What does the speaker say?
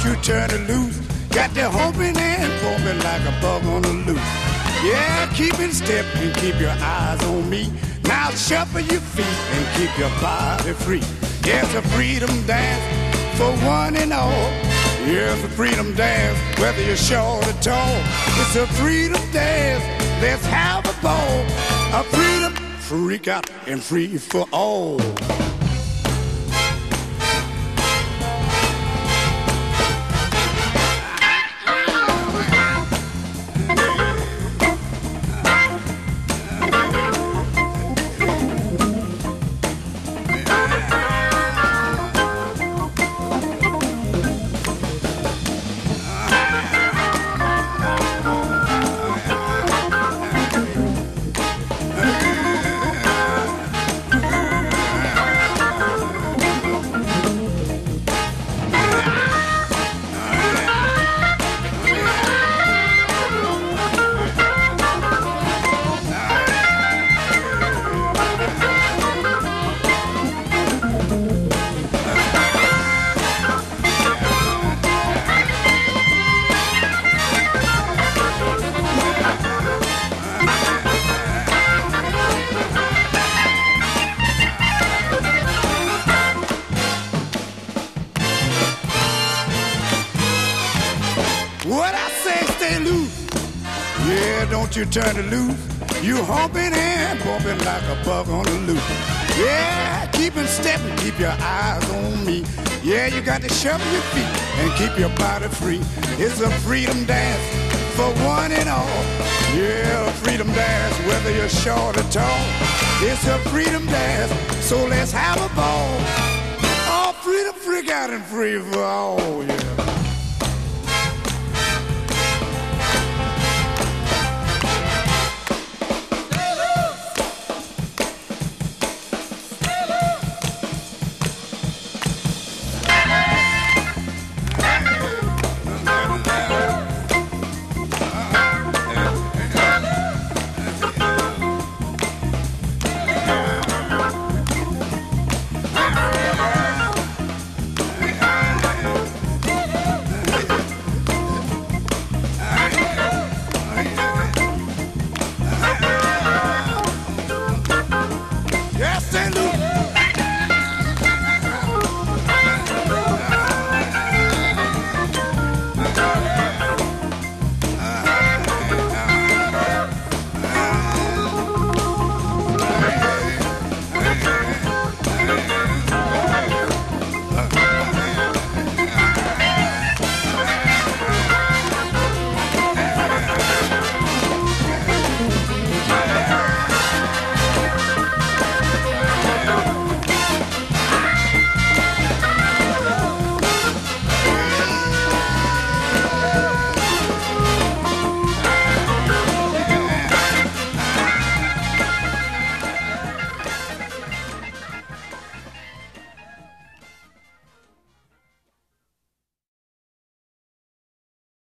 you turn it loose. Got the humping and pumping like a bug on the loose. Yeah, keep in step and keep your eyes on me. Now shuffle your feet and keep your body free. Yeah, it's a freedom dance for one and all. Yeah, it's a freedom dance, whether you're short or tall. It's a freedom dance, let's have a ball. A freedom freak out and free for all. What I say, stay loose. Yeah, don't you turn it loose. You humping and bumping like a bug on the loose. Yeah, keep in step and keep your eyes on me. Yeah, you got to shuffle your feet and keep your body free. It's a freedom dance for one and all. Yeah, a freedom dance, whether you're short or tall. It's a freedom dance, so let's have a ball. Oh, freedom, freak out and free for all, yeah.